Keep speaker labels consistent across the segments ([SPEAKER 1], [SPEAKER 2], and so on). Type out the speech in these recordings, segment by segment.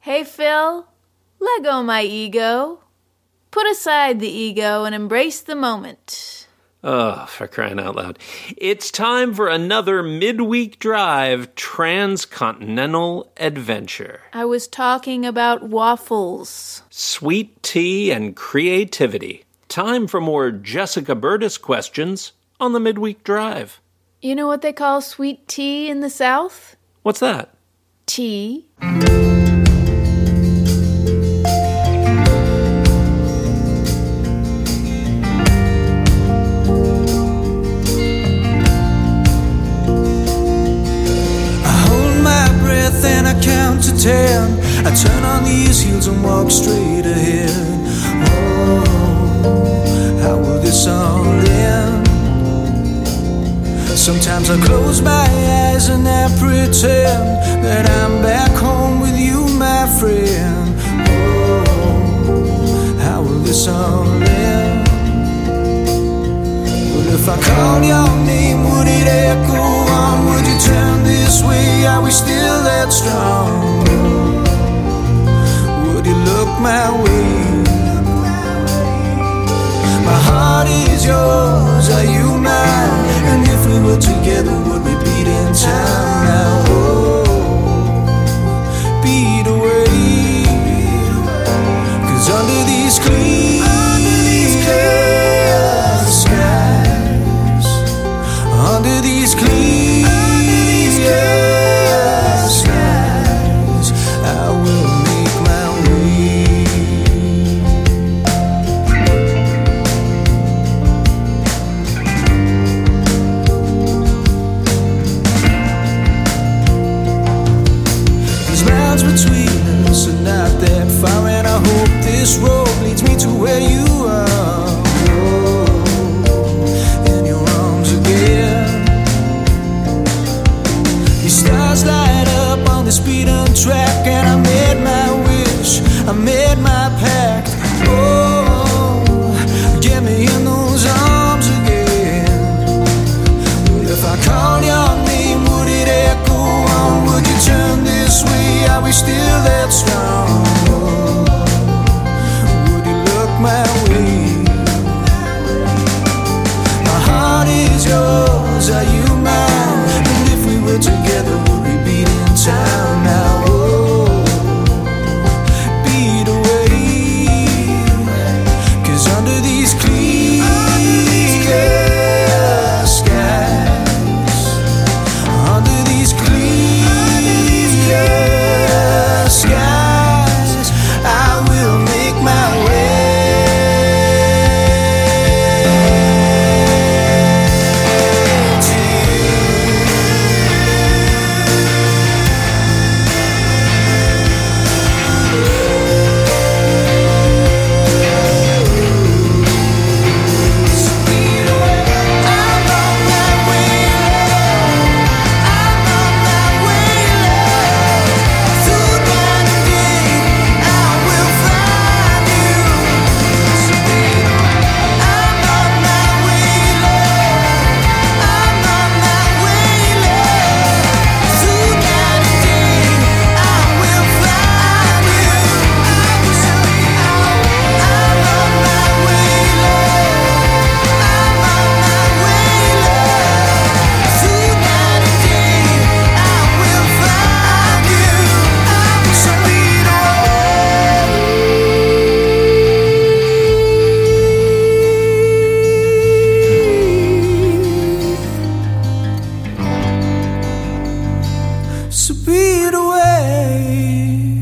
[SPEAKER 1] Hey, Phil, let go my ego. Put aside the ego and embrace the moment.
[SPEAKER 2] Oh, for crying out loud. It's time for another midweek drive transcontinental adventure.
[SPEAKER 1] I was talking about waffles.
[SPEAKER 2] Sweet tea and creativity. Time for more Jessica Burtis questions on the midweek drive.
[SPEAKER 1] You know what they call sweet tea in the South?
[SPEAKER 2] What's that?
[SPEAKER 1] Tea.
[SPEAKER 3] Then I count to 10. I turn on these heels and walk straight ahead. Oh, how will this all end? Sometimes I close my eyes and I pretend that I'm back home with you, my friend. Oh, how will this all end? Well, if I called your name, would it echo on? Would you turn this way? Are we still that strong? Would you look my way? My heart is yours, are you mine? And if we were together, would we beat in time now? Oh, beat away. 'Cause under these clear skies, under these clear skies, I will make my way. There's miles between us and not that far, and I hope this road leads me to where you are. In your arms again. These stars light up on this beaten track, and I made my wish, I made my pact. Oh, get me in those arms again. Well, if I called your name, would it echo on? Would you turn this way? Are we still that strong? Would you look my way? My heart is yours, are you mine? And if we were together, would we beat in time now? Oh, beat away. 'Cause under these clear skies, under these clear skies, I will make my way. Speed away.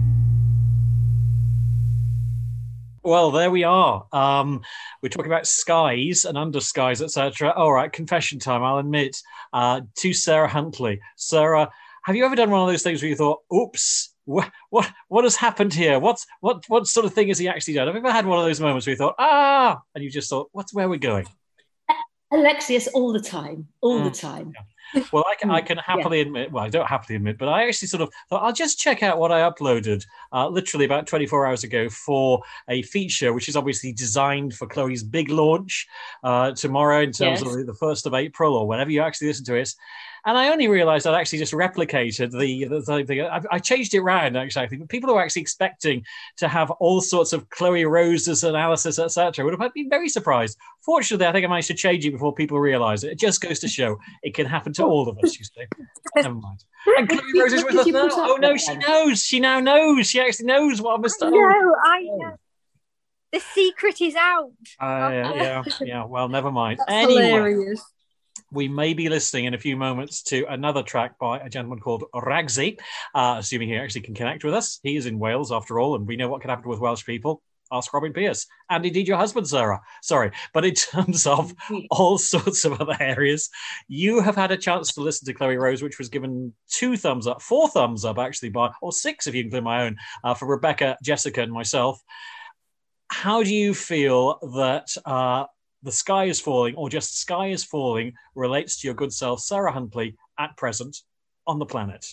[SPEAKER 4] Well, there we are. We're talking about skies and under skies, etc. All right, confession time. I'll admit to Sarah Huntley. Sarah, have you ever done one of those things where you thought, "Oops, what has happened here? What sort of thing has he actually done?" Have you ever had one of those moments where you thought, and you just thought, where are we going?
[SPEAKER 5] Alexius, all the time, all the time.
[SPEAKER 4] Yeah. Well, I can happily admit, well, I don't happily admit, but I actually sort of thought I'll just check out what I uploaded literally about 24 hours ago for a feature, which is obviously designed for Chloe's big launch tomorrow in terms of the 1st of April or whenever you actually listen to it. And I only realised I'd actually just replicated I changed it around, actually. I think people who are actually expecting to have all sorts of Chloe Rose's analysis, etc., would have been very surprised. Fortunately, I think I managed to change it before people realise it. It just goes to show it can happen to all of us, you see. Never mind. And Chloe Rose is with us now. Oh, no, she knows. She now knows. She actually knows what I'm saying.
[SPEAKER 5] No, I know. The secret is out.
[SPEAKER 4] Yeah. Well, never mind.
[SPEAKER 5] That's
[SPEAKER 4] anyway,
[SPEAKER 5] hilarious.
[SPEAKER 4] We may be listening in a few moments to another track by a gentleman called Ragsy, assuming he actually can connect with us. He is in Wales, after all, and we know what can happen with Welsh people. Ask Robin Pierce. And indeed your husband, Sarah. Sorry. But in terms of all sorts of other areas, you have had a chance to listen to Chloe Rose, which was given 4 thumbs up, actually, or 6 if you include my own, for Rebecca, Jessica, and myself. How do you feel that The Sky is Falling, or just Sky is Falling, relates to your good self, Sarah Huntley, at present on the planet?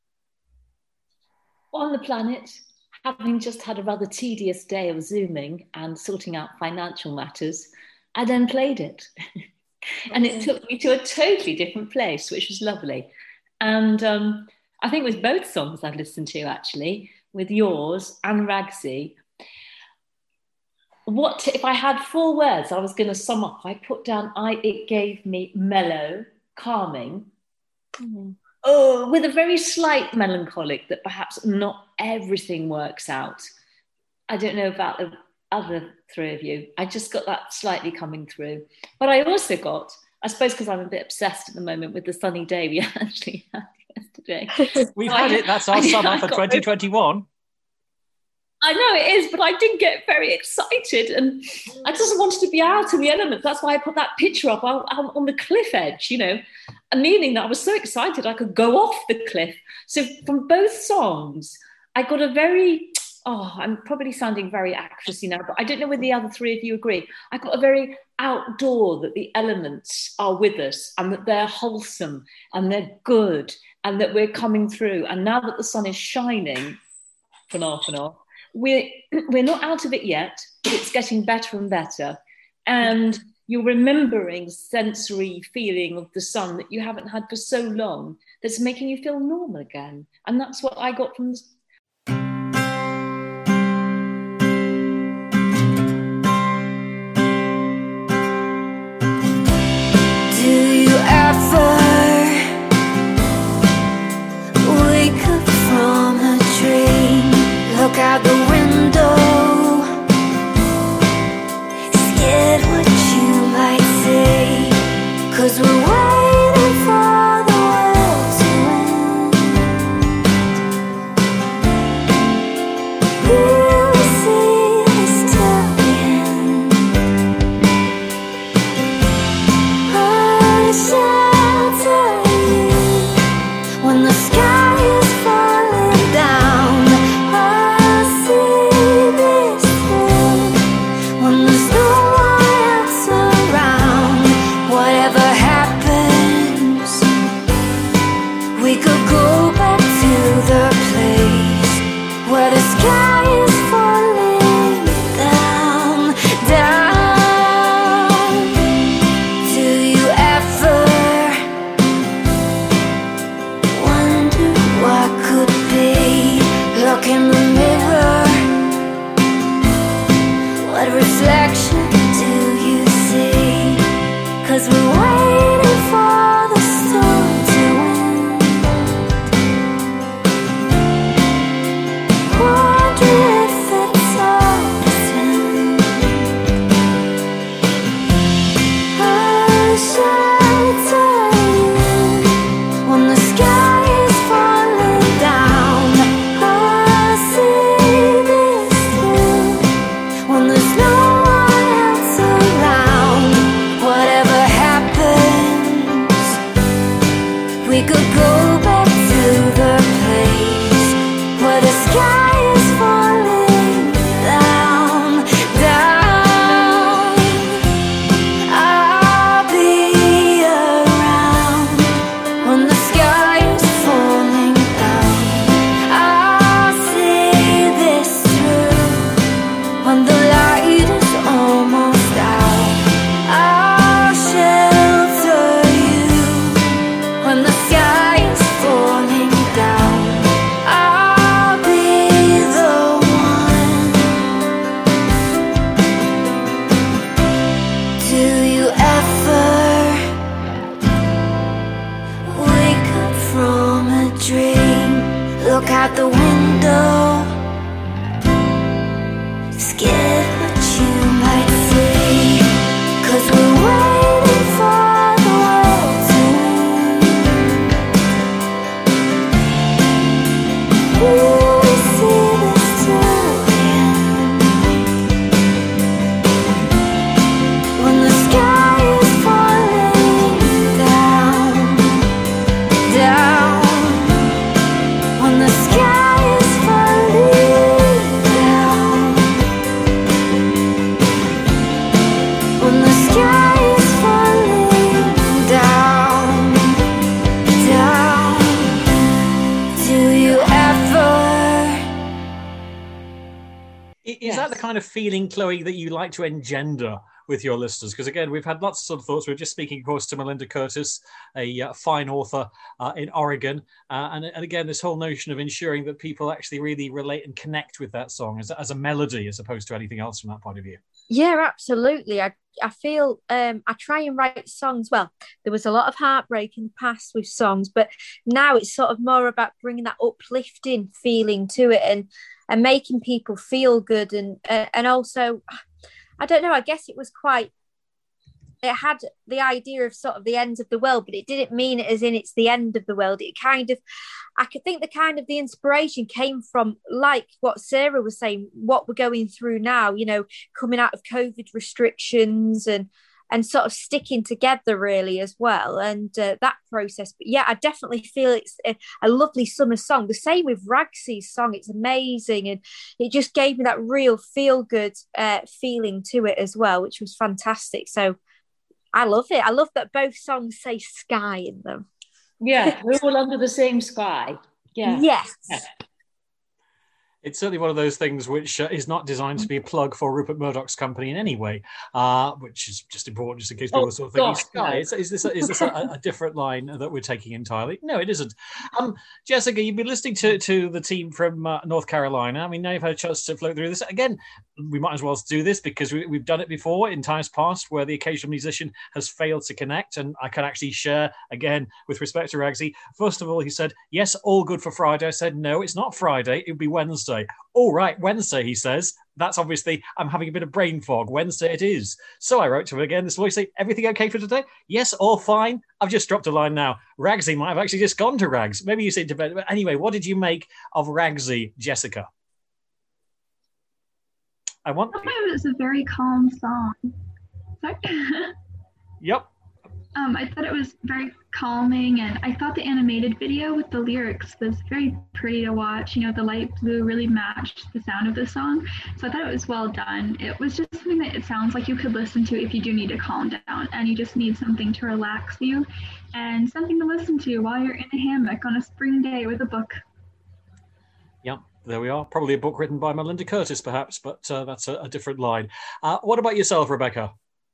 [SPEAKER 6] On the planet, having just had a rather tedious day of Zooming and sorting out financial matters, I then played it. And it took me to a totally different place, which was lovely. And I think with both songs I've listened to, actually, with yours and Ragsy, if I had 4 words I was going to sum up, I put down, it gave me mellow, calming, with a very slight melancholic that perhaps not everything works out. I don't know about the other 3 of you. I just got that slightly coming through. But I also got, I suppose because I'm a bit obsessed at the moment with the sunny day we actually had yesterday.
[SPEAKER 4] We've had it. That's our summer for 2021.
[SPEAKER 6] I know it is, but I did get very excited and I just wanted to be out in the elements. That's why I put that picture up on the cliff edge, meaning that I was so excited I could go off the cliff. So from both songs, I got a very, I'm probably sounding very actressy now, but I don't know whether the other 3 of you agree. I got a very outdoor, that the elements are with us and that they're wholesome and they're good and that we're coming through. And now that the sun is shining, we're not out of it yet, but it's getting better and better. And you're remembering sensory feeling of the sun that you haven't had for so long, that's making you feel normal again. And that's what I got from this.
[SPEAKER 3] Do you ever wake up from a dream? Look out the window, scared what you might say, 'cause we're waiting for the world to end. Will we see this till the end? I shall tell you when the sky is falling down. Reflection do you see? 'Cause we're waiting for the storm to end. Wonder if it's all pretend. I shall tell you when the sky is falling down. I see this through when there's no we could go back to the place where the sky is falling down, down. I'll be around
[SPEAKER 4] Is that the kind of feeling, Chloe, that you like to engender with your listeners? Because again, we've had lots of sort of thoughts. We're just speaking, of course, to Melinda Curtis, a fine author in Oregon. And again, this whole notion of ensuring that people actually really relate and connect with that song as a melody as opposed to anything else from that point of view.
[SPEAKER 5] Yeah, absolutely. I feel I try and write songs. Well, there was a lot of heartbreak in the past with songs, but now it's sort of more about bringing that uplifting feeling to it and making people feel good. And also, I don't know, I guess it had the idea of sort of the end of the world, but it didn't mean it as in it's the end of the world. It kind of, I could think the inspiration came from, like what Sarah was saying, what we're going through now, coming out of COVID restrictions and sort of sticking together really as well. And that process. But yeah, I definitely feel it's a lovely summer song. The same with Ragsy's song. It's amazing. And it just gave me that real feel good feeling to it as well, which was fantastic. So I love it. I love that both songs say sky in them.
[SPEAKER 6] Yeah, we're all under the same sky. Yeah.
[SPEAKER 5] Yes.
[SPEAKER 6] Yeah.
[SPEAKER 4] It's certainly one of those things which is not designed to be a plug for Rupert Murdoch's company in any way, which is just important, just in case people sort of think, Sky, is this a different line that we're taking entirely? No, it isn't. Jessica, you've been listening to the team from North Carolina. I mean, now you've had a chance to float through this. Again, we might as well do this because we've done it before in times past where the occasional musician has failed to connect. And I can actually share, again, with respect to Ragsy. First of all, he said, yes, all good for Friday. I said, no, it's not Friday. It would be Wednesday. All right, Wednesday, he says. That's obviously, I'm having a bit of brain fog. Wednesday it is. So I wrote to him again this morning, say, everything okay for today? Yes, all fine. I've just dropped a line now. Ragsy might have actually just gone to Rags. Maybe you said to bed. But anyway, what did you make of Ragsy, Jessica?
[SPEAKER 7] I thought it was a very calm song. Sorry.
[SPEAKER 4] Yep.
[SPEAKER 7] I thought it was very calming, and I thought the animated video with the lyrics was very pretty to watch. The light blue really matched the sound of the song, so I thought it was well done. It was just something that it sounds like you could listen to if you do need to calm down and you just need something to relax you and something to listen to while you're in a hammock on a spring day with a book.
[SPEAKER 4] Yep. There we are. Probably a book written by Melinda Curtis, perhaps, but that's a different line. What about yourself, Rebecca?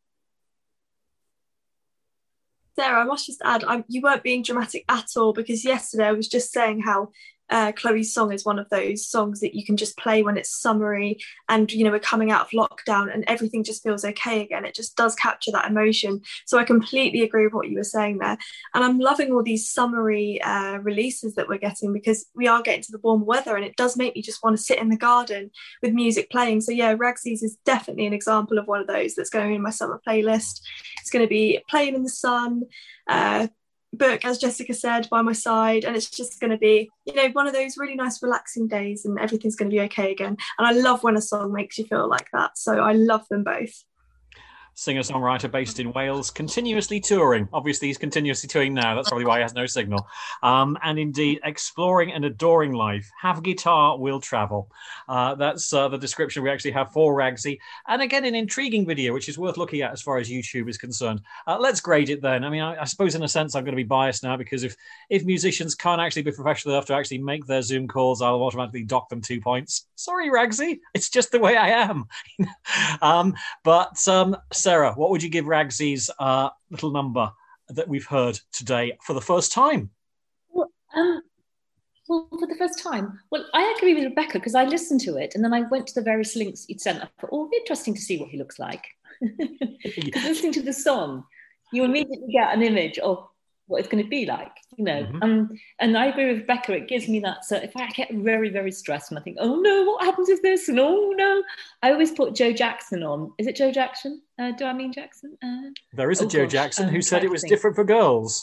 [SPEAKER 8] Sarah, I must just add, you weren't being dramatic at all, because yesterday I was just saying how Chloe's song is one of those songs that you can just play when it's summery and we're coming out of lockdown and everything just feels okay again. It just does capture that emotion. So I completely agree with what you were saying there, and I'm loving all these summery releases that we're getting, because we are getting to the warm weather and it does make me just want to sit in the garden with music playing. So yeah, Ragsy's is definitely an example of one of those that's going in my summer playlist. It's going to be playing in the sun, book, as Jessica said, by my side, and it's just going to be one of those really nice relaxing days and everything's going to be okay again. And I love when a song makes you feel like that, so I love them both.
[SPEAKER 4] Singer-songwriter based in Wales, continuously touring. Obviously, he's continuously touring now. That's probably why he has no signal. And indeed, exploring and adoring life. Have guitar, will travel. That's the description we actually have for Ragsy. And again, an intriguing video, which is worth looking at as far as YouTube is concerned. Let's grade it then. I mean, I suppose in a sense I'm going to be biased now, because if musicians can't actually be professional enough to actually make their Zoom calls, I'll automatically dock them 2 points. Sorry, Ragsy. It's just the way I am. But Sarah, what would you give Ragsy's little number that we've heard today for the first time?
[SPEAKER 6] Well, for the first time, I agree with Rebecca, because I listened to it and then I went to the various links you'd sent. I thought, interesting to see what he looks like. Because listening to the song, you immediately get an image of what it's going to be like, Mm-hmm. And I agree with Rebecca. It gives me that. So if I get very, very stressed and I think, oh no, what happens if this? And oh no, I always put Joe Jackson on. Is it Joe Jackson? Do I mean Jackson?
[SPEAKER 4] There is a Joe Jackson who said it was different for girls.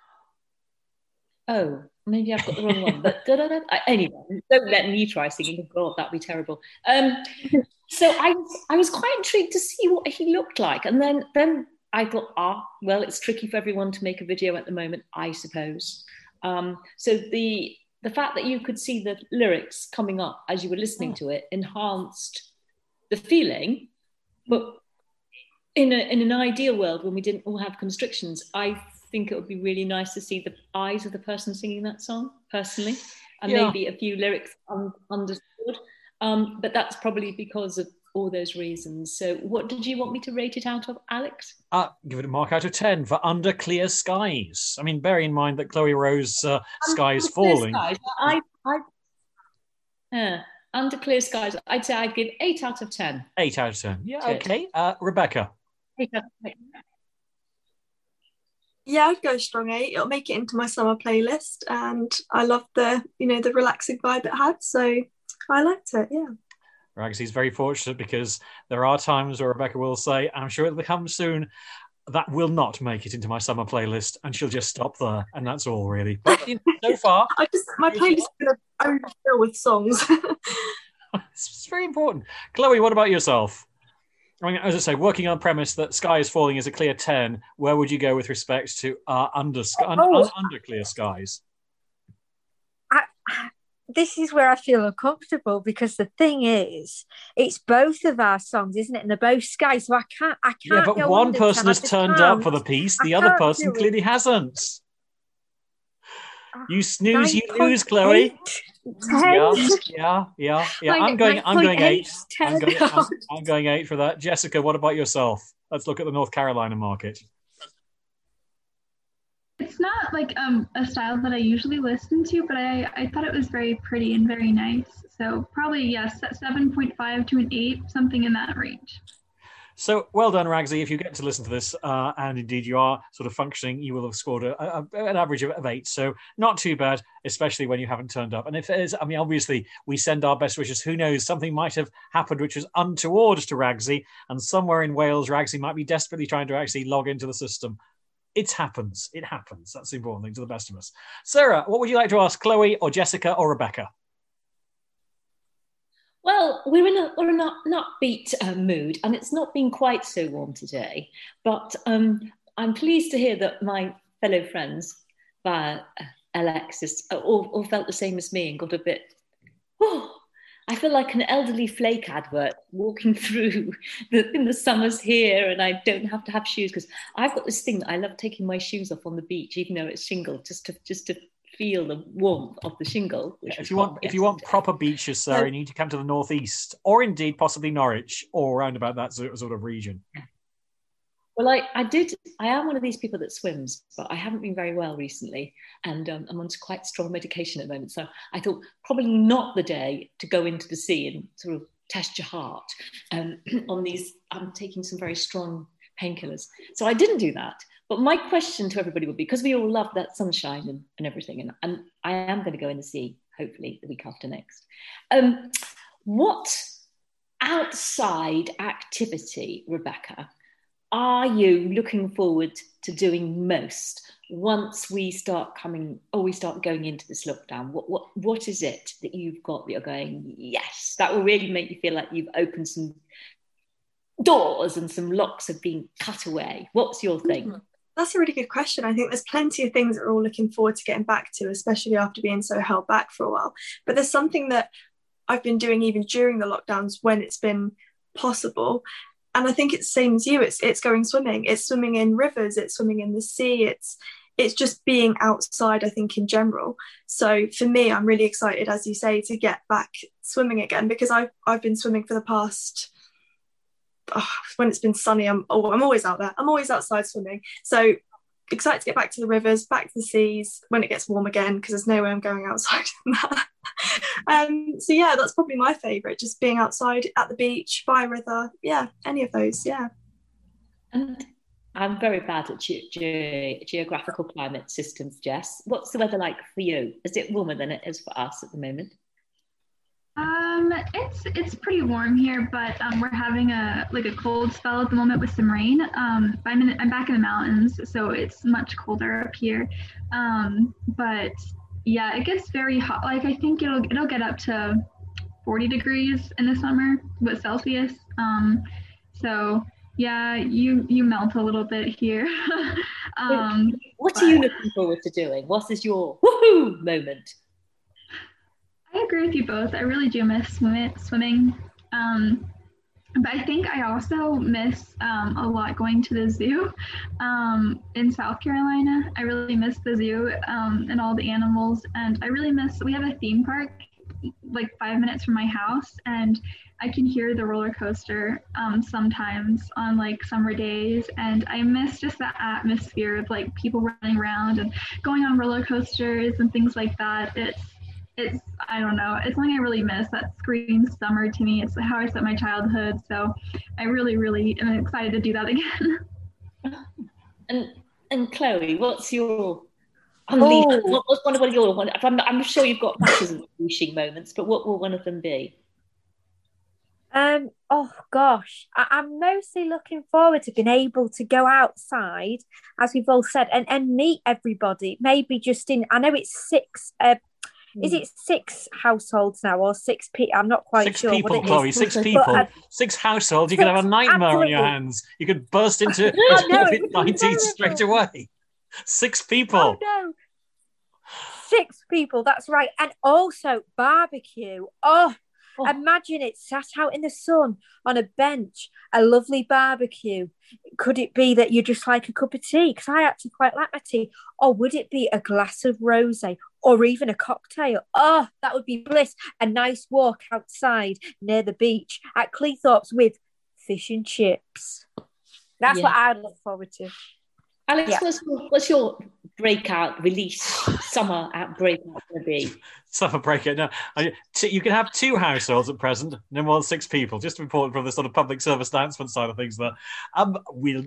[SPEAKER 6] Oh, maybe I've got the wrong one. But anyway, don't let me try singing. God, that'd be terrible. So I was quite intrigued to see what he looked like, and then I thought, well, it's tricky for everyone to make a video at the moment, I suppose. So the fact that you could see the lyrics coming up as you were listening to it enhanced the feeling. But in an ideal world, when we didn't all have constrictions, I think it would be really nice to see the eyes of the person singing that song, personally, and maybe a few lyrics understood. But that's probably because of all those reasons. So what did you want me to rate it out of, Alex?
[SPEAKER 4] Give it a mark out of 10 for Under Clear Skies. I mean, bearing in mind that Chloe Rose Sky is Falling.
[SPEAKER 6] Under Clear Skies, I'd say I'd give 8 out of 10.
[SPEAKER 4] 8 out of 10. Yeah, okay. Rebecca?
[SPEAKER 6] 8 out of 10.
[SPEAKER 8] Yeah, I'd go strong 8. It'll make it into my summer playlist, and I love the relaxing vibe it had, so I liked it. Yeah.
[SPEAKER 4] Ragsy's very fortunate because there are times where Rebecca will say, I'm sure it'll come soon, that will not make it into my summer playlist, and she'll just stop there, and that's all really. But so far,
[SPEAKER 8] my playlist is going to overfill with songs.
[SPEAKER 4] It's very important. Chloe, what about yourself? I mean, as I say, working on the premise that Sky is Falling is a clear 10, where would you go with respect to under Clear Skies?
[SPEAKER 5] This is where I feel uncomfortable, because the thing is, it's both of our songs, isn't it? And they're both Sky, so I can't.
[SPEAKER 4] Yeah, but one person has turned up for the piece, the other person clearly hasn't. You snooze, you lose, Chloe.
[SPEAKER 5] 10.
[SPEAKER 4] Yeah. I'm going 8. I'm going 8 for that. Jessica, what about yourself? Let's look at the North Carolina market.
[SPEAKER 7] It's not like a style that I usually listen to, but I thought it was very pretty and very nice. So probably, yes, 7.5 to an 8, something in that range.
[SPEAKER 4] So well done, Ragsy. If you get to listen to this, and indeed you are sort of functioning, you will have scored an average of 8. So not too bad, especially when you haven't turned up. And if it is, I mean, obviously we send our best wishes. Who knows? Something might have happened which was untoward to Ragsy, and somewhere in Wales, Ragsy might be desperately trying to actually log into the system. It happens. That's the important thing to the best of us. Sarah, what would you like to ask Chloe or Jessica or Rebecca?
[SPEAKER 6] Well, we're in an upbeat mood, and it's not been quite so warm today. But I'm pleased to hear that my fellow friends, Alexis, all felt the same as me and got a bit. I feel like an elderly flake advert walking through in the summer's here, and I don't have to have shoes, because I've got this thing that I love taking my shoes off on the beach, even though it's shingle, just to feel the warmth of the shingle.
[SPEAKER 4] If you want proper beaches, Sarah, you need to come to the northeast, or indeed possibly Norwich, or around about that sort of region.
[SPEAKER 6] Well, I am one of these people that swims, but I haven't been very well recently, and I'm on quite strong medication at the moment. So I thought probably not the day to go into the sea and sort of test your heart. On these, I'm taking some very strong painkillers. So I didn't do that. But my question to everybody would be, because we all love that sunshine and everything, and I am going to go in the sea, hopefully the week after next. What outside activity, Rebecca, are you looking forward to doing most once we start going into this lockdown? What is it that you've got that you're going, yes, that will really make you feel like you've opened some doors and some locks have been cut away? What's your thing?
[SPEAKER 8] That's a really good question. I think there's plenty of things that we're all looking forward to getting back to, especially after being so held back for a while. But there's something that I've been doing even during the lockdowns when it's been possible. And I think it's the same as you. It's going swimming. It's swimming in rivers. It's swimming in the sea. It's just being outside, I think, in general. So for me, I'm really excited, as you say, to get back swimming again, because I've been swimming for the past, when it's been sunny, I'm always out there. I'm always outside swimming. So excited to get back to the rivers, back to the seas when it gets warm again, because there's no way I'm going outside in that. So yeah, that's probably my favourite, just being outside at the beach, by a river. Yeah, any of those, yeah.
[SPEAKER 6] And I'm very bad at geographical climate systems, Jess. What's the weather like for you? Is it warmer than it is for us at the moment?
[SPEAKER 7] It's pretty warm here, but we're having a cold spell at the moment with some rain. I'm back in the mountains, so it's much colder up here. But yeah, it gets very hot. Like, I think it'll get up to 40 degrees in the summer with Celsius. So yeah, you melt a little bit here.
[SPEAKER 6] What are you looking forward to doing? What is your woohoo moment?
[SPEAKER 7] I agree with you both. I really do miss swimming. But I think I also miss a lot going to the zoo in South Carolina. I really miss the zoo and all the animals. And I really we have a theme park like 5 minutes from my house, and I can hear the roller coaster sometimes on like summer days, and I miss just that atmosphere of like people running around and going on roller coasters and things like that. It's I don't know, it's something I really miss. That screams summer to me. It's how I spent my childhood, so I really am excited to do that again.
[SPEAKER 6] And Chloe, what's your what's one of your I'm sure you've got matches of unleashing moments, but what will one of them be?
[SPEAKER 5] Oh gosh, I'm mostly looking forward to being able to go outside, as we've all said, and meet everybody. Maybe just I know it's 6. Is it 6 households now, or 6 people? I'm not quite sure.
[SPEAKER 4] 6 people,
[SPEAKER 5] what it
[SPEAKER 4] Chloe.
[SPEAKER 5] is.
[SPEAKER 4] 6 people.
[SPEAKER 5] But,
[SPEAKER 4] 6 households. You could have a nightmare on your hands. You could burst into COVID-19 straight away. 6 people.
[SPEAKER 5] Oh no. 6 people. That's right. And also barbecue. Oh. Imagine it sat out in the sun on a bench, a lovely barbecue. Could it be that you just like a cup of tea? Because I actually quite like my tea. Or would it be a glass of rosé or even a cocktail? Oh, that would be bliss. A nice walk outside near the beach at Cleethorpes with fish and chips. That's what I look forward to.
[SPEAKER 6] Alex, what's your breakout release summer breakout going to be?
[SPEAKER 4] Summer breakout. No, you can have 2 households at present, no more than 6 people. Just important from the sort of public service announcement side of things. There, we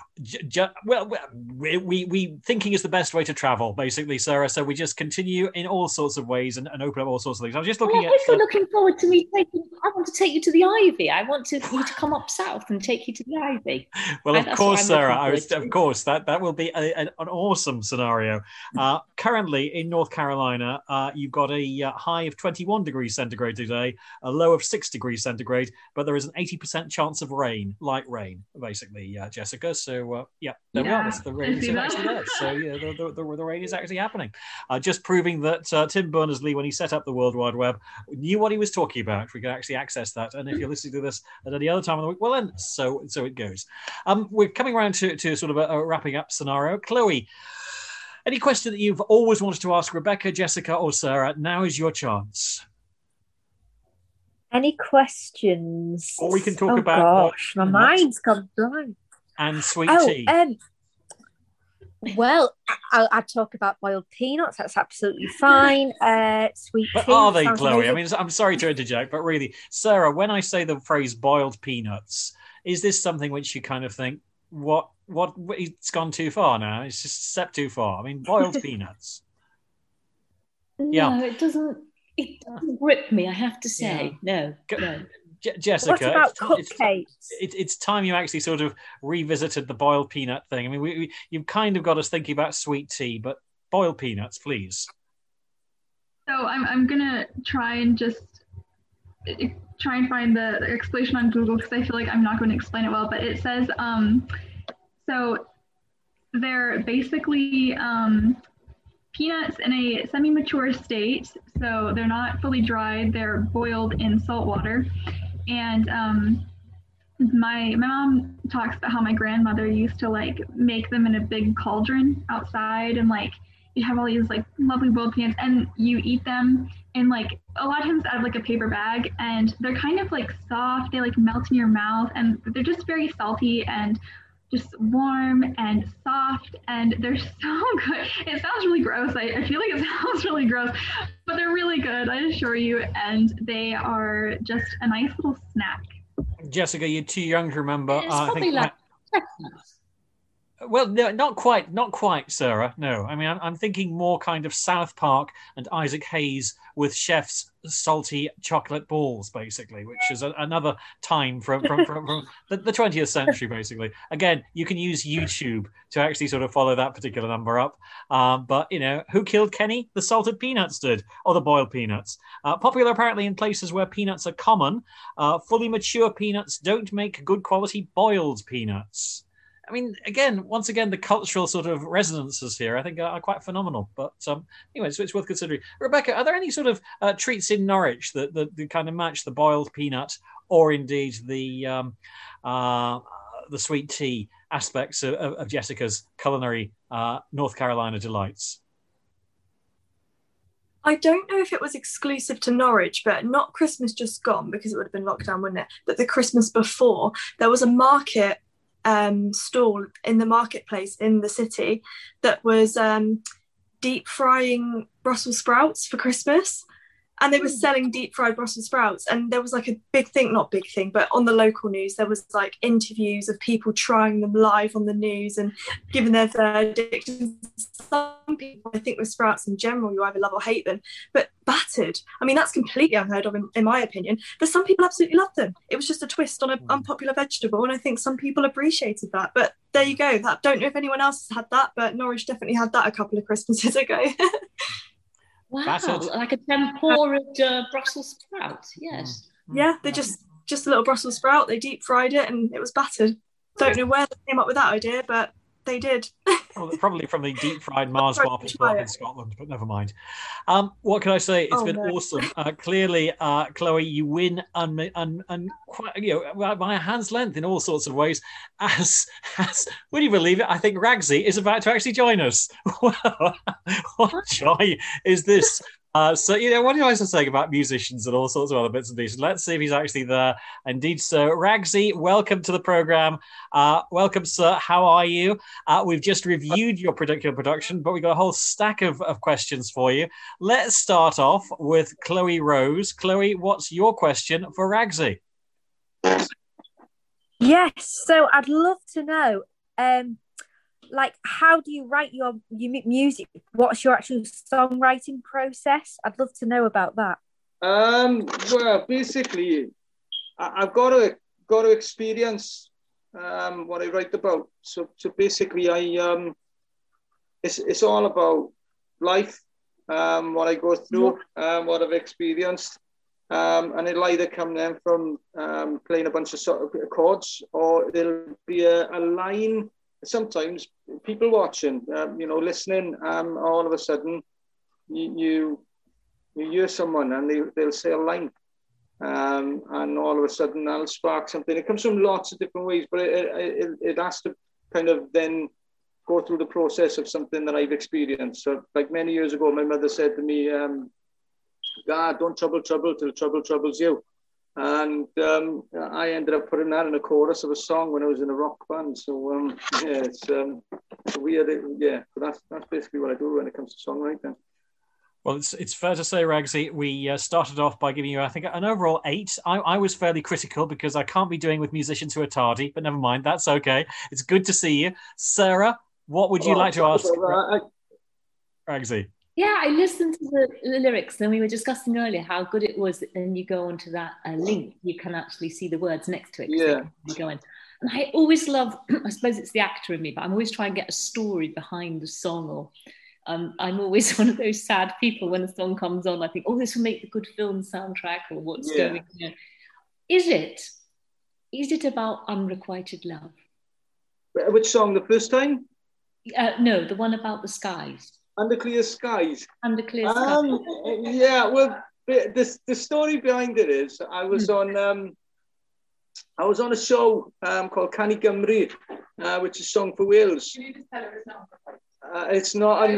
[SPEAKER 4] thinking is the best way to travel, basically, Sarah. So we just continue in all sorts of ways and open up all sorts of things. I was just looking at.
[SPEAKER 6] If you're looking forward to me I want to take you to the Ivy. I want you to come up south and take you to the Ivy.
[SPEAKER 4] Well, of course, Sarah. Of course, that will be an awesome scenario. Currently in North Carolina, you've got a high of 21 degrees centigrade today, a low of 6 degrees centigrade, but there is an 80% chance of rain, light rain, basically, Jessica. So, there we are. The rain is actually there. So, the rain is actually happening. Just proving that Tim Berners-Lee, when he set up the World Wide Web, knew what he was talking about. We could actually access that. And if you're listening to this at any other time of the week, well, then, so it goes. We're coming around to sort of a wrapping up scenario. Chloe, any question that you've always wanted to ask Rebecca, Jessica, or Sarah, now is your chance.
[SPEAKER 5] Any questions?
[SPEAKER 4] Or we can talk about...
[SPEAKER 5] Gosh, my mind's gone blank.
[SPEAKER 4] And sweet tea.
[SPEAKER 5] Well, I'd talk about boiled peanuts. That's absolutely fine. Sweet tea.
[SPEAKER 4] But are they, Chloe?
[SPEAKER 5] Amazing.
[SPEAKER 4] I mean, I'm sorry to interject, but really, Sarah, when I say the phrase boiled peanuts, is this something which you kind of think, what it's gone too far now? It's just a step too far. I mean, boiled peanuts.
[SPEAKER 6] No, it doesn't grip me, I have to say. No.
[SPEAKER 4] Jessica,
[SPEAKER 5] what about cupcakes?
[SPEAKER 4] It's time you actually sort of revisited the boiled peanut thing. I mean, you've kind of got us thinking about sweet tea, but boiled peanuts, please.
[SPEAKER 7] So I'm gonna try and find the explanation on Google, because I feel like I'm not going to explain it well. But it says so they're basically peanuts in a semi-mature state, so they're not fully dried. They're boiled in salt water. And my mom talks about how my grandmother used to like make them in a big cauldron outside, and like you have all these like lovely boiled peanuts, and you eat them in like a lot of times out of like a paper bag, and they're kind of like soft. They like melt in your mouth, and they're just very salty and just warm and soft, and they're so good. It sounds really gross. I feel like it sounds really gross, but they're really good, I assure you, and they are just a nice little snack.
[SPEAKER 4] Jessica, you're too young to remember.
[SPEAKER 6] It's probably like
[SPEAKER 4] well, no, not quite, Sarah. No, I mean, I'm thinking more kind of South Park and Isaac Hayes with Chef's salty chocolate balls, basically, which is another time from the 20th century, basically. Again, you can use YouTube to actually sort of follow that particular number up. But, who killed Kenny? The salted peanuts did, or the boiled peanuts. Popular, apparently, in places where peanuts are common. Fully mature peanuts don't make good quality boiled peanuts. I mean, once again, the cultural sort of resonances here, I think, are quite phenomenal. But anyway, so it's worth considering. Rebecca, are there any sort of treats in Norwich that kind of match the boiled peanut, or indeed the sweet tea aspects of Jessica's culinary North Carolina delights?
[SPEAKER 8] I don't know if it was exclusive to Norwich, but not Christmas just gone, because it would have been lockdown, wouldn't it? But the Christmas before, there was a market stall in the marketplace in the city that was deep frying Brussels sprouts for Christmas. And they were selling deep fried Brussels sprouts. And there was like a big thing, not big thing, but on the local news, there was like interviews of people trying them live on the news and giving their verdict. Some people, I think with sprouts in general, you either love or hate them, but battered. I mean, that's completely unheard of in my opinion, but some people absolutely loved them. It was just a twist on an unpopular vegetable. And I think some people appreciated that. But there you go. I don't know if anyone else has had that, but Norwich definitely had that a couple of Christmases ago.
[SPEAKER 6] Wow,
[SPEAKER 4] Battered.
[SPEAKER 6] like a tempura Brussels sprout, yes.
[SPEAKER 8] Yeah, they just a little Brussels sprout. They deep fried it and it was battered. Don't know where they came up with that idea, but they did.
[SPEAKER 4] Well, probably from the deep fried Mars bar in Scotland, but never mind. What can I say? It's been awesome. Clearly, Chloe, you win quite, by a hand's length in all sorts of ways. As would you believe it? I think Ragsy is about to actually join us. What joy is this? So, what are you guys saying about musicians and all sorts of other bits and pieces? Let's see if he's actually there. Indeed, so Ragsy, welcome to the programme. Welcome, sir. How are you? We've just reviewed your particular production, but we've got a whole stack of questions for you. Let's start off with Chloe Rose. Chloe, what's your question for Ragsy?
[SPEAKER 5] Yes, so I'd love to know, how do you write your music? What's your actual songwriting process? I'd love to know about that.
[SPEAKER 9] Well, basically, I've got to experience what I write about. So basically, it's all about life, what I go through, what I've experienced, and it'll either come then from playing a bunch of sort of chords, or it'll be a line. Sometimes people watching, listening, all of a sudden you hear someone and they'll say a line, and all of a sudden that'll spark something. It comes from lots of different ways, but it has to kind of then go through the process of something that I've experienced. So like many years ago, my mother said to me, God, don't trouble till trouble troubles you. And I ended up putting that in a chorus of a song when I was in a rock band. So it's weird. But that's basically what I do when it comes to songwriting.
[SPEAKER 4] Well, it's fair to say, Ragsy, we started off by giving you, I think, an overall 8. I was fairly critical because I can't be doing with musicians who are tardy, but never mind, that's okay. It's good to see you. Sarah, what would you like to ask Ragsy?
[SPEAKER 6] Yeah, I listened to the lyrics, and we were discussing earlier how good it was that then you go onto that link, you can actually see the words next to it.
[SPEAKER 9] Yeah.
[SPEAKER 6] And I always love, I suppose it's the actor in me, but I'm always trying to get a story behind the song, or I'm always one of those sad people when a song comes on, I think, this will make the good film soundtrack, or what's going on. Is it about unrequited love?
[SPEAKER 9] Which song, the first time?
[SPEAKER 6] No, the one about the skies.
[SPEAKER 9] Under Clear Skies.
[SPEAKER 6] Under Clear Skies.
[SPEAKER 9] Yeah, well, the story behind it is I was on a show called Cani Gymru, which is Song for Wales. Can you just tell her it's not?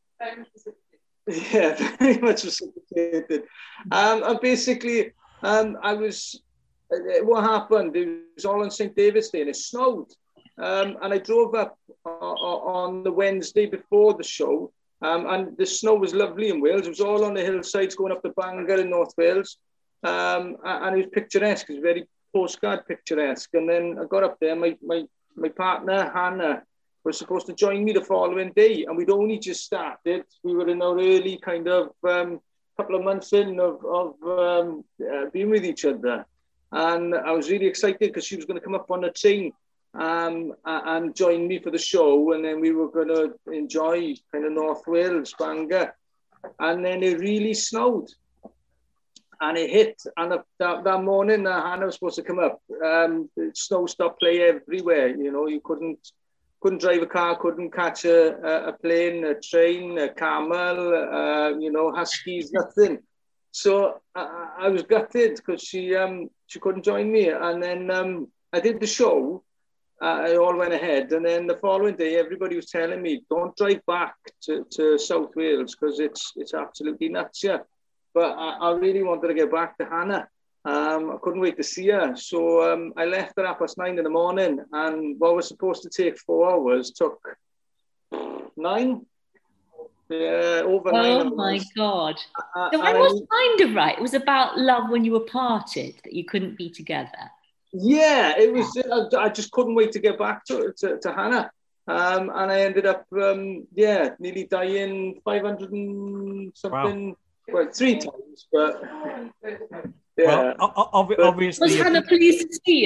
[SPEAKER 9] Yeah, very much reciprocated. And basically, I was. What happened? It was all on St. David's Day, and it snowed. And I drove up on the Wednesday before the show. And the snow was lovely in Wales. It was all on the hillsides going up to Bangor in North Wales. And it was picturesque. It was very postcard picturesque. And then I got up there. My partner, Hannah, was supposed to join me the following day. And we'd only just started. We were in our early kind of couple of months in of being with each other. And I was really excited because she was going to come up on a train and join me for the show, and then we were going to enjoy kind of North Wales, Bangor, and then it really snowed, and it hit, and that morning Hannah was supposed to come up. The snow stopped play everywhere. You couldn't drive a car, couldn't catch a plane, a train, a camel, huskies, nothing. So I was gutted because she couldn't join me, and then I did the show. I all went ahead. And then the following day, everybody was telling me, don't drive back to South Wales because it's absolutely nuts here. But I really wanted to get back to Hannah. I couldn't wait to see her. So I left at 9:30 in the morning, and what was supposed to take 4 hours took 9. Yeah, over 9 hours.
[SPEAKER 6] Oh my God. So I was kind of right. It was about love when you were parted, that you couldn't be together.
[SPEAKER 9] Yeah, it was. I just couldn't wait to get back to Hannah. And I ended up, nearly dying 500 and something. Wow. Well, 3 times, but yeah.
[SPEAKER 4] Well, obviously,
[SPEAKER 6] was Hannah pleased to see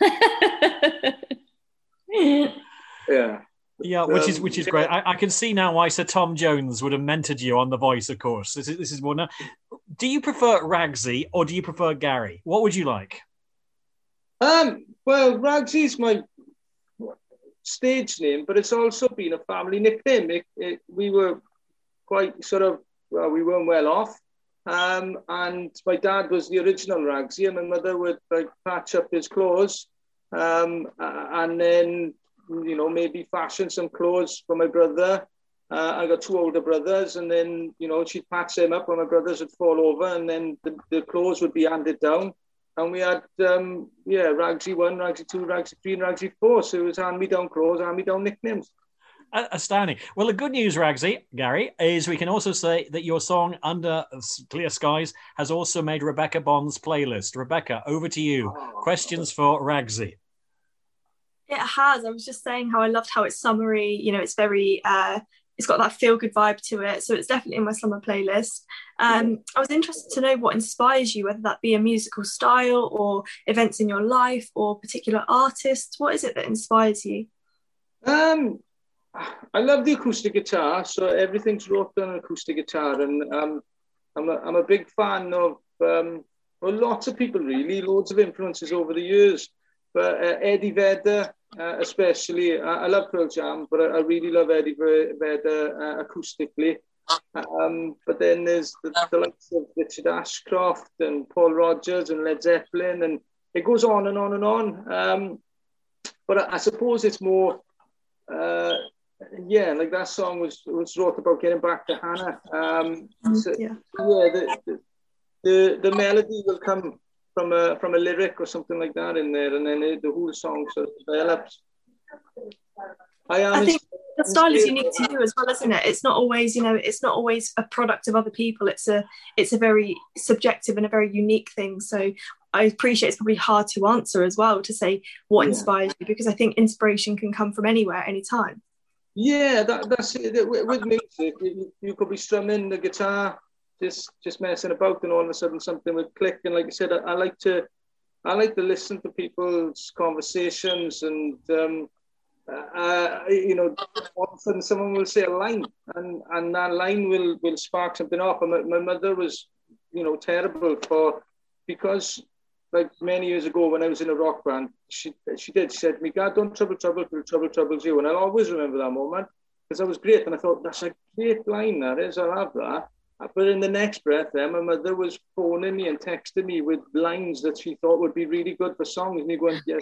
[SPEAKER 9] you? Yeah.
[SPEAKER 4] Yeah, which is great. I can see now why Sir Tom Jones would have mentored you on The Voice, of course. This is one. Do you prefer Ragsy or do you prefer Gary? What would you like?
[SPEAKER 9] Well, Ragsy's my stage name, but it's also been a family nickname. We were quite sort of, well, we weren't well off. And my dad was the original Ragsy, and my mother would like patch up his clothes. And then, maybe fashion some clothes for my brother. I got 2 older brothers, and then, she'd patch them up when my brothers would fall over, and then the clothes would be handed down. And we had, Ragsy 1, Ragsy 2, Ragsy 3, and Ragsy 4. So it was hand-me-down clothes, hand-me-down nicknames.
[SPEAKER 4] Astounding. Well, the good news, Ragsy, Gary, is we can also say that your song Under Clear Skies has also made Rebecca Bond's playlist. Rebecca, over to you. Questions for Ragsy.
[SPEAKER 8] It has. I was just saying how I loved how it's summery. It's very, it's got that feel-good vibe to it. So it's definitely in my summer playlist. I was interested to know what inspires you, whether that be a musical style or events in your life or particular artists. What is it that inspires you?
[SPEAKER 9] I love the acoustic guitar, so everything's wrote on an acoustic guitar, and I'm a big fan of lots of people, really, loads of influences over the years, but Eddie Vedder especially. I love Pearl Jam, but I really love Eddie Vedder acoustically. But then there's the likes of Richard Ashcroft and Paul Rodgers and Led Zeppelin, and it goes on and on and on. But I suppose it's more... like that song was wrote about getting back to Hannah. The melody will come from a lyric or something like that in there, and then the whole song sort of develops. I think
[SPEAKER 8] the style is unique to you as well, isn't it? It's not always, it's not always a product of other people. It's a very subjective and a very unique thing. So I appreciate it's probably hard to answer as well, to say what inspires you, because I think inspiration can come from anywhere, anytime.
[SPEAKER 9] Yeah, that's it. With music, you could be strumming the guitar, just messing about, and all of a sudden something would click. And like I said, I like to listen to people's conversations, and all of a sudden someone will say a line, and that line will spark something off. And my mother was, terrible because like many years ago when I was in a rock band, she said to me, God, don't trouble till trouble troubles you. And I'll always remember that moment, because I was great. And I thought, that's a great line, that is, I'll have that. But in the next breath, then, my mother was phoning me and texting me with lines that she thought would be really good for songs. And you going, yes.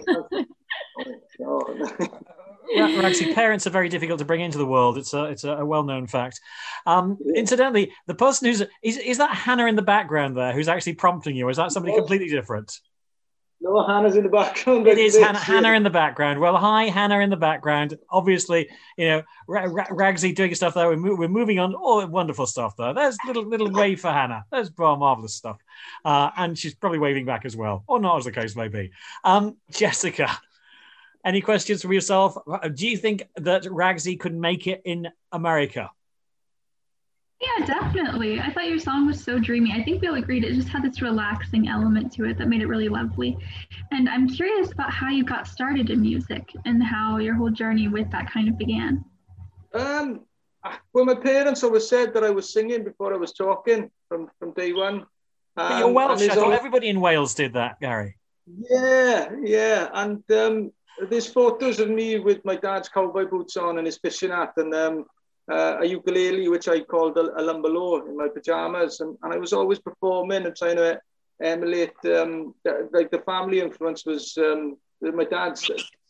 [SPEAKER 4] Ragsy, parents are very difficult to bring into the world. It's a well-known fact. Incidentally, the person is that Hannah in the background there who's actually prompting you? Or is that somebody completely different?
[SPEAKER 9] No, Hannah's in the background.
[SPEAKER 4] It is Hannah in the background. Well, hi, Hannah in the background. Obviously, Ragsy doing stuff there. We're moving on. Oh, wonderful stuff there. There's little wave for Hannah. There's marvelous stuff. And she's probably waving back as well, or not, as the case may be. Jessica, any questions from yourself? Do you think that Ragsy could make it in America?
[SPEAKER 7] Yeah, definitely. I thought your song was so dreamy. I think we all agreed it just had this relaxing element to it that made it really lovely. And I'm curious about how you got started in music and how your whole journey with that kind of began.
[SPEAKER 9] Well, my parents always said that I was singing before I was talking from day one.
[SPEAKER 4] But you're Welsh. I thought everybody in Wales did that, Gary.
[SPEAKER 9] Yeah. And there's photos of me with my dad's cowboy boots on and his fishing hat, and a ukulele, which I called a lumbalo, in my pajamas, and I was always performing and trying to emulate. The family influence was my dad's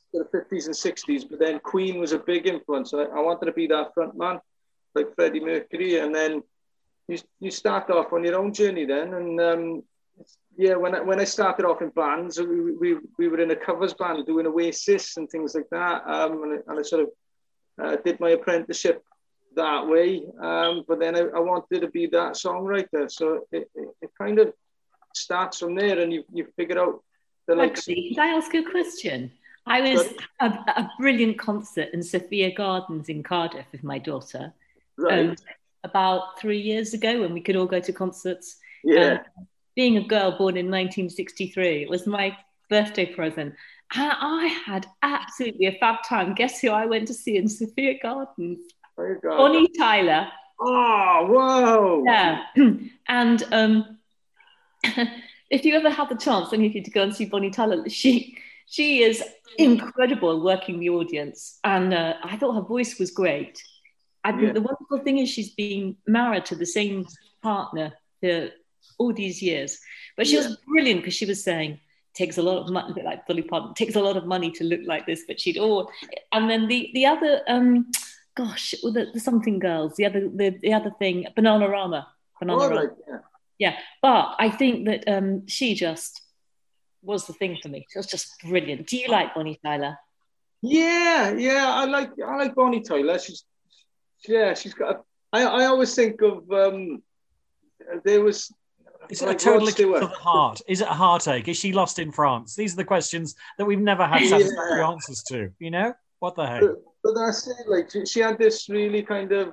[SPEAKER 9] the 50s and 60s, but then Queen was a big influence. I wanted to be that front man, like Freddie Mercury, and then you start off on your own journey then, and when I started off in bands, we were in a covers band doing Oasis and things like that, and I sort of did my apprenticeship that way, but then I wanted to be that songwriter, so it kind of starts from there, and you figure out the like.
[SPEAKER 6] Actually, could I ask you a question? I was at a brilliant concert in Sophia Gardens in Cardiff with my daughter,
[SPEAKER 9] right,
[SPEAKER 6] about 3 years ago, when we could all go to concerts.
[SPEAKER 9] Yeah.
[SPEAKER 6] Being a girl born in 1963, it was my birthday present. And I had absolutely a fab time. Guess who I went to see in Sophia Gardens? Bonnie Tyler.
[SPEAKER 9] Oh, whoa!
[SPEAKER 6] Yeah, and if you ever have the chance, I need you to go and see Bonnie Tyler. She is incredible working the audience, and I thought her voice was great. I think the wonderful thing is she's been married to the same partner for all these years, but she was brilliant because she was saying, takes a lot of money, like Dolly Parton, takes a lot of money to look like this, but and then the other, the something girls, the other thing, Bananarama.
[SPEAKER 9] Right,
[SPEAKER 6] yeah, but I think that she just was the thing for me. She was just brilliant. Do you like Bonnie Tyler?
[SPEAKER 9] Yeah, I like Bonnie Tyler. She's got. I always think of there was.
[SPEAKER 4] Is it a total eclipse of the heart? Is it a heartache? Is she lost in France? These are the questions that we've never had satisfactory answers to. You know, what the heck?
[SPEAKER 9] But that's it. Like she had this really kind of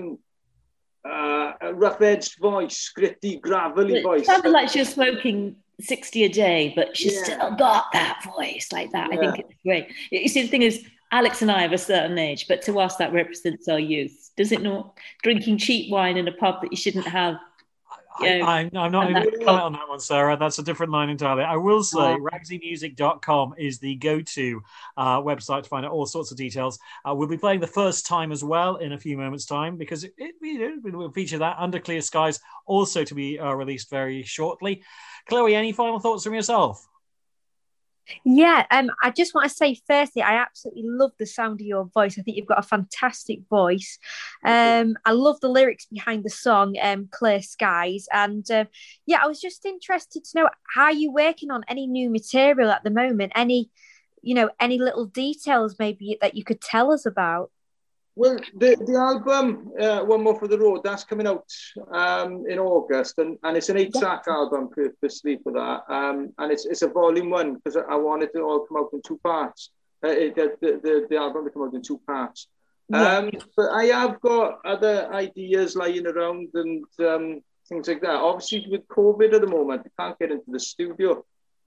[SPEAKER 9] rough-edged voice, gritty, gravelly voice.
[SPEAKER 6] It sounded like she was smoking 60 a day, but she still got that voice like that. I think it's great. You see, the thing is, Alex and I have a certain age, but to us that represents our youth. Does it not? Drinking cheap wine in a pub that you shouldn't have.
[SPEAKER 4] I'm not even going to comment on that one, Sarah. That's a different line entirely. I will say ragsymusic.com is the go-to website to find out all sorts of details. We'll be playing the first time as well in a few moments' time, because we'll feature that under Clear Skies, also to be released very shortly. Chloe, any final thoughts from yourself?
[SPEAKER 5] Yeah, I just want to say firstly, I absolutely love the sound of your voice. I think you've got a fantastic voice. I love the lyrics behind the song, Clear Skies. And I was just interested to know, how are you working on any new material at the moment? Any little details maybe that you could tell us about?
[SPEAKER 9] Well, the album, One More for the Road, that's coming out in August, and it's an 8-track album purposely for that, and it's a volume 1 because I wanted it to all come out in 2 parts. The album will come out in 2 parts. But I have got other ideas lying around and things like that. Obviously, with COVID at the moment, I can't get into the studio.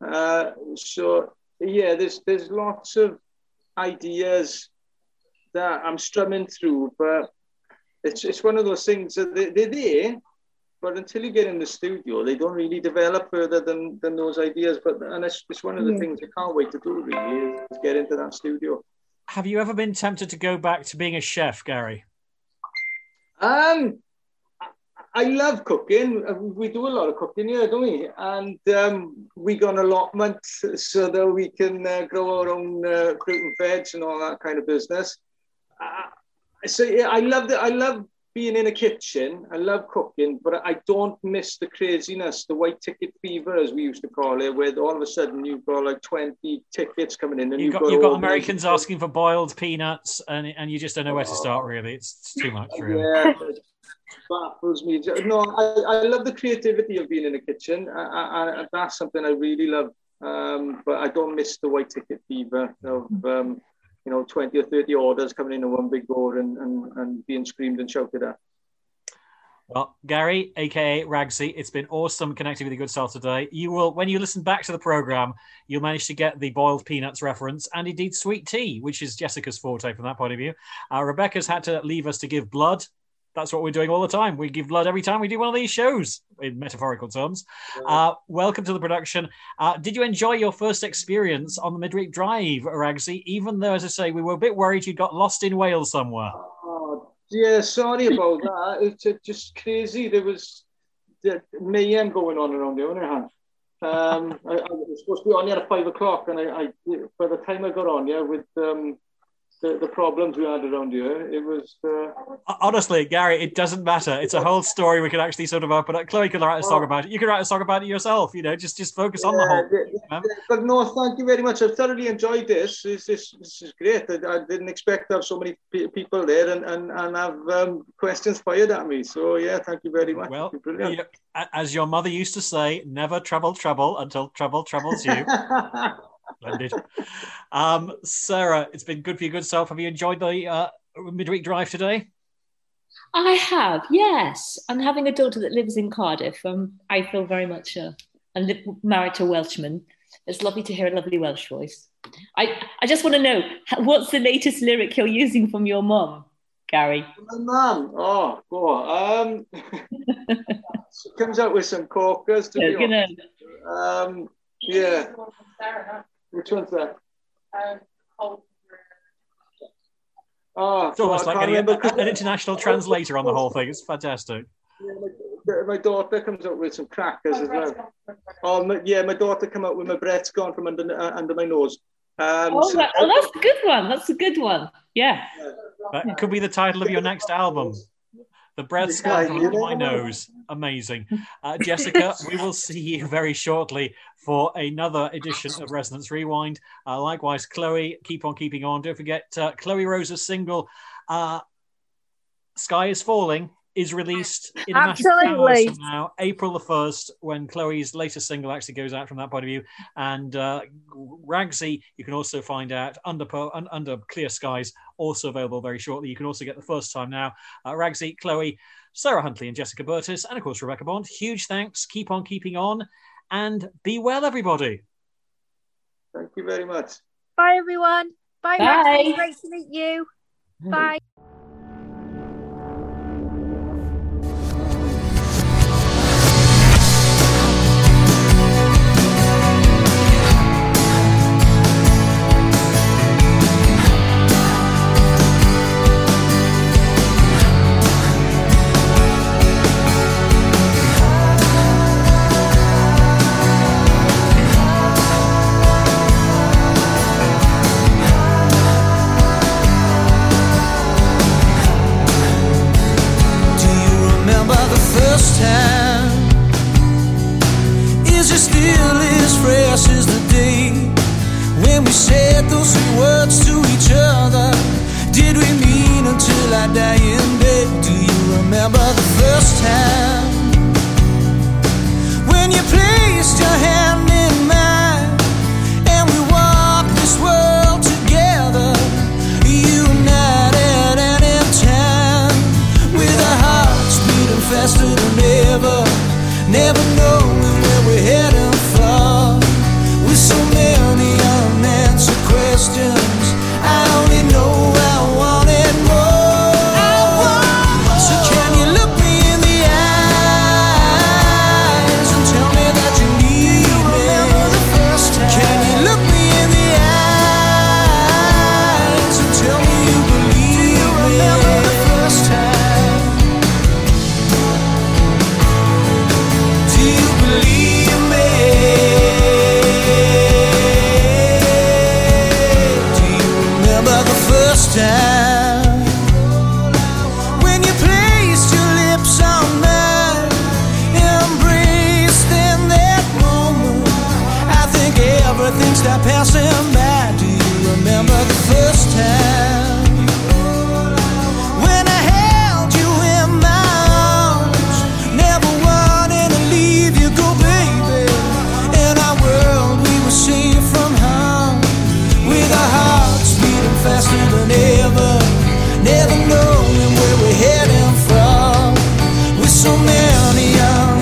[SPEAKER 9] There's lots of ideas that I'm strumming through, but it's one of those things that they're there, but until you get in the studio, they don't really develop further than those ideas. And it's one of the things I can't wait to do, really, is get into that studio.
[SPEAKER 4] Have you ever been tempted to go back to being a chef, Gary?
[SPEAKER 9] I love cooking. We do a lot of cooking here, don't we? And we got an allotment so that we can grow our own fruit and veg and all that kind of business. I love being in a kitchen. I love cooking, but I don't miss the craziness, the white ticket fever, as we used to call it, where all of a sudden you've got like 20 tickets coming in. And
[SPEAKER 4] you've got Americans asking for boiled peanuts, and you just don't know where to start, really. It's too much, really.
[SPEAKER 9] Yeah, it baffles me. No, I love the creativity of being in a kitchen. That's something I really love. But I don't miss the white ticket fever of 20 or 30 orders coming in one big go and being screamed and shouted at.
[SPEAKER 4] Well, Gary, aka Ragsy, it's been awesome connecting with you, good self, today. You will, when you listen back to the programme, you'll manage to get the boiled peanuts reference and indeed sweet tea, which is Jessica's forte from that point of view. Rebecca's had to leave us to give blood. That's what we're doing all the time. We give blood every time we do one of these shows, in metaphorical terms. Welcome to the production. Did you enjoy your first experience on the midweek drive, Ragsy? Even though, as I say, we were a bit worried you got lost in Wales somewhere.
[SPEAKER 9] Oh, yeah, sorry about that. It's just crazy. There was mayhem going on around there, wasn't I was supposed to be on here at 5 o'clock, and I by the time I got on here with the problems we had around here, it was...
[SPEAKER 4] Honestly, Gary, it doesn't matter. It's a whole story we could actually sort of open up. Chloe could write a song about it. You could write a song about it yourself, just focus on the whole...
[SPEAKER 9] But no, thank you very much. I've thoroughly enjoyed this. This is great. I didn't expect to have so many people there and have questions fired at me. So, yeah, thank you very much.
[SPEAKER 4] Well,
[SPEAKER 9] brilliant.
[SPEAKER 4] As your mother used to say, never trouble until trouble troubles you. Splendid. Sarah, it's been good for your good self. Have you enjoyed the midweek drive today?
[SPEAKER 6] I have, yes. I'm having a daughter that lives in Cardiff. I feel very much married to a Welshman. It's lovely to hear a lovely Welsh voice. I just want to know, what's the latest lyric you're using from your mum, Gary?
[SPEAKER 9] My mum? Oh, go on. She comes out with some corkers, to be honest. Yeah. Which one's that?
[SPEAKER 4] It's almost like an international translator on the whole thing. It's fantastic.
[SPEAKER 9] Yeah, my daughter comes up with some crackers as well. My daughter come out with my breath's gone from under my nose.
[SPEAKER 6] That's a good one. That's a good one. Yeah.
[SPEAKER 4] That could be the title of your next album. The breath's gone from under my nose. Amazing. Jessica, we will see you very shortly for another edition of Resonance Rewind. Likewise, Chloe, keep on keeping on. Don't forget, Chloe Rose's single, Sky is Falling, is released in a matter of hours from now, April the 1st, when Chloe's latest single actually goes out from that point of view. And Ragsy, you can also find out under Clear Skies, also available very shortly. You can also get the first time now. Ragsy, Chloe, Sarah Huntley and Jessica Burtis, and of course Rebecca Bond. Huge thanks. Keep on keeping on, and be well, everybody.
[SPEAKER 9] Thank you very much.
[SPEAKER 5] Bye, everyone. Bye, Ragsy. Great to meet you. Bye.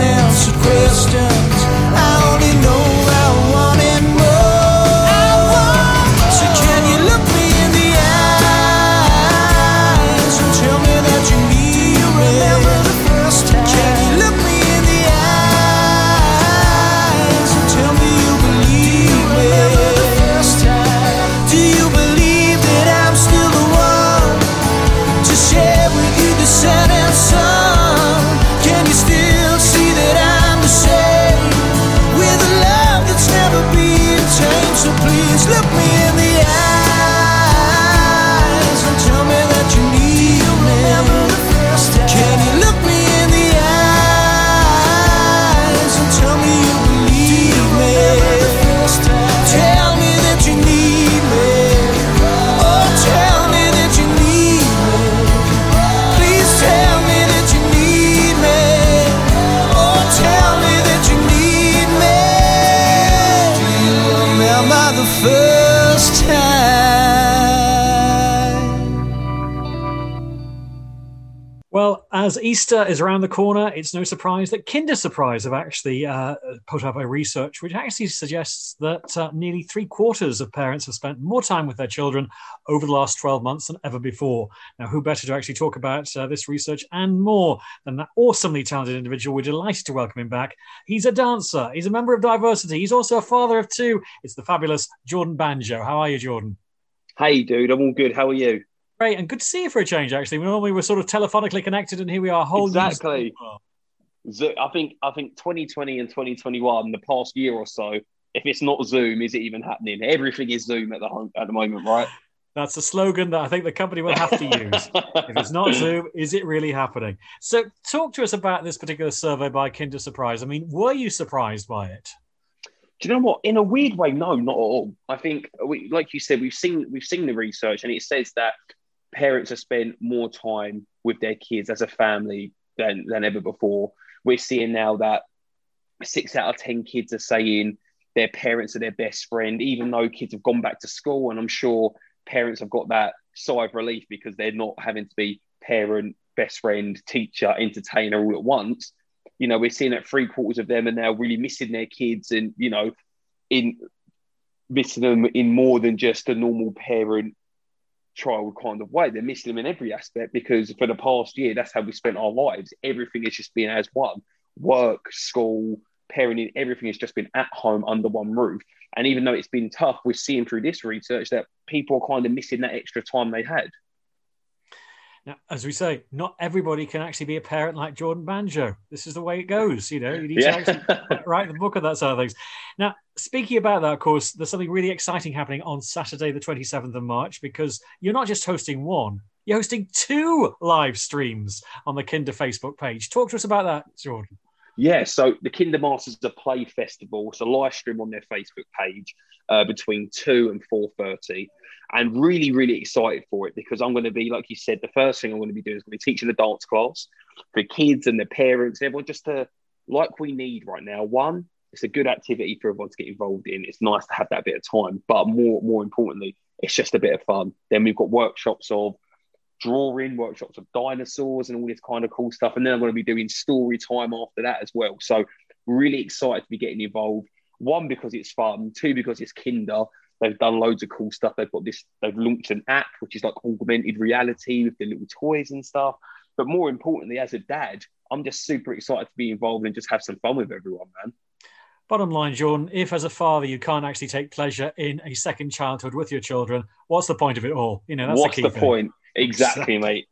[SPEAKER 3] Questions. I only know I wanted more. summer the first time.
[SPEAKER 4] Well, as Easter is around the corner, it's no surprise that Kinder Surprise have actually put up a research which actually suggests that nearly 3/4 of parents have spent more time with their children over the last 12 months than ever before. Now, who better to actually talk about this research and more than that awesomely talented individual? We're delighted to welcome him back. He's a dancer. He's a member of Diversity. He's also a father of 2. It's the fabulous Jordan Banjo. How are you, Jordan?
[SPEAKER 10] Hey, dude. I'm all good. How are you?
[SPEAKER 4] Great, and good to see you for a change, actually. Normally we're sort of telephonically connected, and here we are.
[SPEAKER 10] Exactly. I think 2020 and 2021, the past year or so, if it's not Zoom, is it even happening? Everything is Zoom at the moment, right?
[SPEAKER 4] That's a slogan that I think the company will have to use. If it's not Zoom, is it really happening? So talk to us about this particular survey by Kinder Surprise. I mean, were you surprised by it?
[SPEAKER 10] Do you know what? In a weird way, no, not at all. I think, like you said, we've seen the research, and it says that parents have spent more time with their kids as a family than ever before. We're seeing now that 6 out of 10 kids are saying their parents are their best friend, even though kids have gone back to school. And I'm sure parents have got that sigh of relief because they're not having to be parent, best friend, teacher, entertainer all at once. You know, we're seeing that 3/4 of them are now really missing their kids and, you know, missing them in more than just a normal parent child kind of way. They're missing them in every aspect because for the past year, that's how we spent our lives. Everything has just been as one. Work, school, parenting, everything has just been at home under one roof. And even though it's been tough, we're seeing through this research that people are kind of missing that extra time they had.
[SPEAKER 4] Now, as we say, not everybody can actually be a parent like Jordan Banjo. This is the way it goes. You know, you need to actually write the book of that sort of things. Now, speaking about that, of course, there's something really exciting happening on Saturday, the 27th of March, because you're not just hosting one, you're hosting 2 live streams on the Kinder Facebook page. Talk to us about that, Jordan.
[SPEAKER 10] Yeah, so the Kinder Masters of Play Festival. It's a live stream on their Facebook page between 2 and 4:30. And really, really excited for it because I'm going to be, like you said, the first thing I'm going to be doing is going to be teaching a dance class for kids and their parents, everyone, just to, like we need right now. One, it's a good activity for everyone to get involved in. It's nice to have that bit of time, but more importantly, it's just a bit of fun. Then we've got workshops of drawing, workshops of dinosaurs and all this kind of cool stuff. And then I'm going to be doing story time after that as well. So really excited to be getting involved. 1, because it's fun. 2, because it's Kinder. They've done loads of cool stuff. They've launched an app, which is like augmented reality with the little toys and stuff. But more importantly, as a dad, I'm just super excited to be involved and just have some fun with everyone, man.
[SPEAKER 4] Bottom line, Jordan, if as a father you can't actually take pleasure in a second childhood with your children, what's the point of it all? You know, that's
[SPEAKER 10] what's
[SPEAKER 4] the key
[SPEAKER 10] the point? Exactly, mate.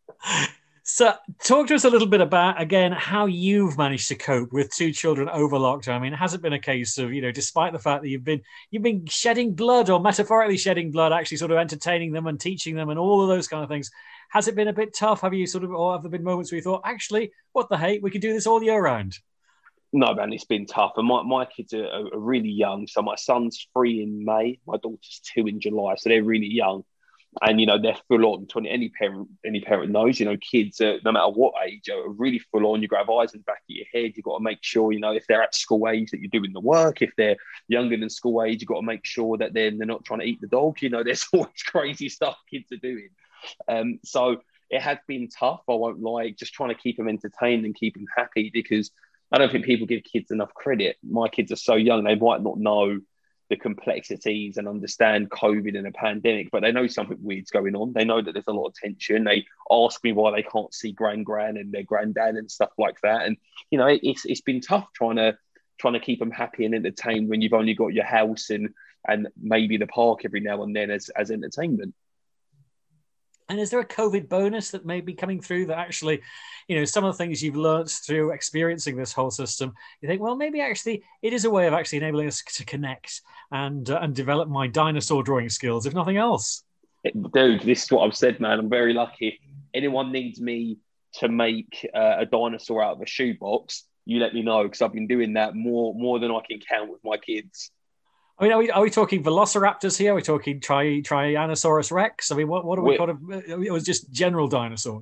[SPEAKER 4] So talk to us a little bit about, again, how you've managed to cope with 2 children over lockdown. I mean, has it been a case of, you know, despite the fact that you've been shedding blood or metaphorically shedding blood, actually sort of entertaining them and teaching them and all of those kind of things, has it been a bit tough? Have you or have there been moments where you thought, actually, what the hey, we could do this all year round?
[SPEAKER 10] No, man, it's been tough. And my kids are really young. So my son's 3 in May, my daughter's 2 in July. So they're really young. And, you know, they're full on. Any parent knows, you know, kids, no matter what age, are really full on. You've got to have eyes in the back of your head. You've got to make sure, you know, if they're at school age that you're doing the work. If they're younger than school age, you've got to make sure that they're not trying to eat the dog. You know, there's always crazy stuff kids are doing. So it has been tough. I won't lie, just trying to keep them entertained and keep them happy because I don't think people give kids enough credit. My kids are so young, they might not know the complexities and understand COVID and a pandemic, but they know something weird's going on. They know that there's a lot of tension. They ask me why they can't see gran and their granddad and stuff like that. And, you know, it's been tough trying to keep them happy and entertained when you've only got your house and maybe the park every now and then as entertainment.
[SPEAKER 4] And is there a COVID bonus that may be coming through that actually, you know, some of the things you've learned through experiencing this whole system, you think, well, maybe actually it is a way of actually enabling us to connect and develop my dinosaur drawing skills, if nothing else?
[SPEAKER 10] Dude, this is what I've said, man. I'm very lucky. Anyone needs me to make a dinosaur out of a shoebox, you let me know, because I've been doing that more than I can count with my kids.
[SPEAKER 4] I mean, are we talking velociraptors here? Are we talking Tyrannosaurus Rex? I mean, what are we kind of? It was just general dinosaurs.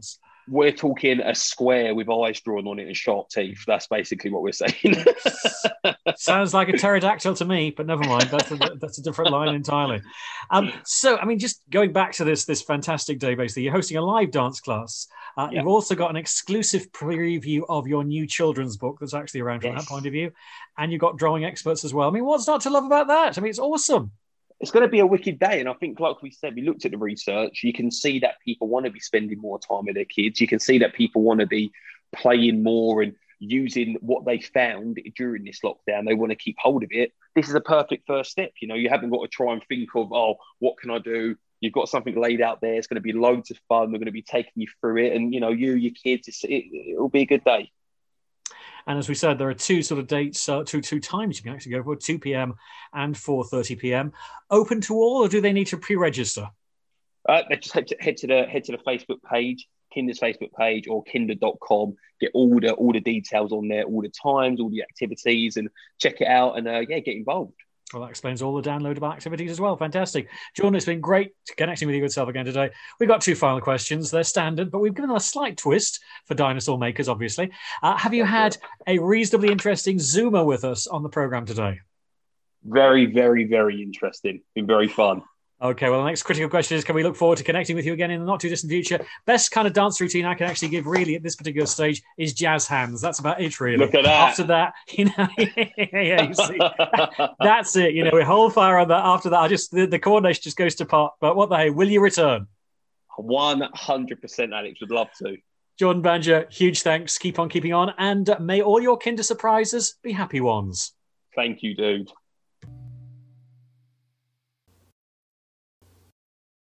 [SPEAKER 10] We're talking a square with eyes drawn on it and sharp teeth. That's basically what we're saying.
[SPEAKER 4] Sounds like a pterodactyl to me, but never mind. That's a different line entirely. So, I mean, just going back to this fantastic day, basically, you're hosting a live dance class. You've also got an exclusive preview of your new children's book that's actually around from that point of view. And you've got drawing experts as well. I mean, what's not to love about that? I mean, it's awesome.
[SPEAKER 10] It's going to be a wicked day. And I think, like we said, we looked at the research. You can see that people want to be spending more time with their kids. You can see that people want to be playing more and using what they found during this lockdown. They want to keep hold of it. This is a perfect first step. You know, you haven't got to try and think of, oh, what can I do? You've got something laid out there. It's going to be loads of fun. We're going to be taking you through it. And, you know, your kids, it'll be a good day.
[SPEAKER 4] And as we said, there are two sort of dates, two times you can actually go for, 2 p.m. and 4:30 p.m. Open to all, or do they need to pre-register?
[SPEAKER 10] They just head to the Facebook page, Kinder's Facebook page, or kinder.com. Get all the details on there, all the times, all the activities, and check it out. And get involved.
[SPEAKER 4] Well, that explains all the downloadable activities as well. Fantastic. Jordan, it's been great connecting with you good self again today. We've got 2 final questions. They're standard, but we've given them a slight twist for dinosaur makers, obviously. Have you had a reasonably interesting Zoomer with us on the programme today?
[SPEAKER 10] Very, very, very interesting. Been very fun.
[SPEAKER 4] Okay, well, the next critical question is, can we look forward to connecting with you again in the not-too-distant future? Best kind of dance routine I can actually give, really, at this particular stage is jazz hands. That's about it, really.
[SPEAKER 10] Look at that.
[SPEAKER 4] After that, you know, you see, that's it. You know, we hold fire on that. After that, the coordination just goes to pot. But what the hey, will you return?
[SPEAKER 10] 100%, Alex. Would love to.
[SPEAKER 4] Jordan Banja, huge thanks. Keep on keeping on. And may all your Kinder surprises be happy ones.
[SPEAKER 10] Thank you, dude.